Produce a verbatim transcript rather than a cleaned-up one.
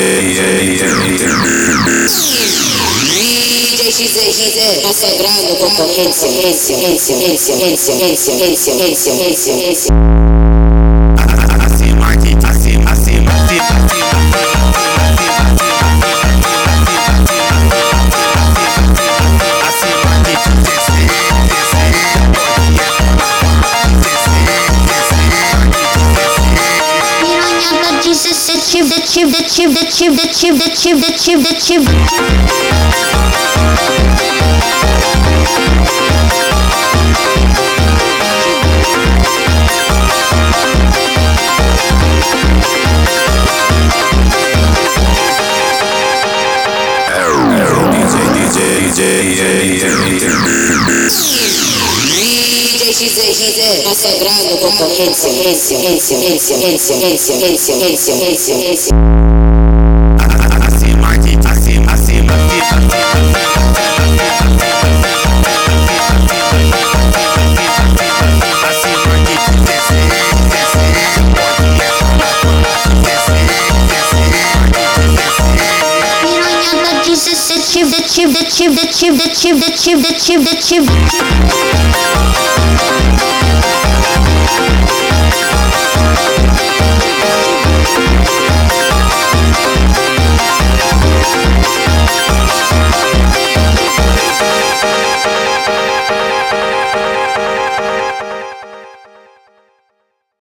X Z X consagrando concorrência, ência, ência, ência, ência, ência, ência, ência, ência, ência. Acima aqui, acima, acima, Detetive, detetive, detetive, detetive, detetive, detetive, detetive. X Z X consagrando concorrência, ência, ência, ência, ência, ência, ência, ência, ência, ência. acima aqui, acima, acima, Detetive, detetive, detetive, detetive, detetive, detetive, detetive.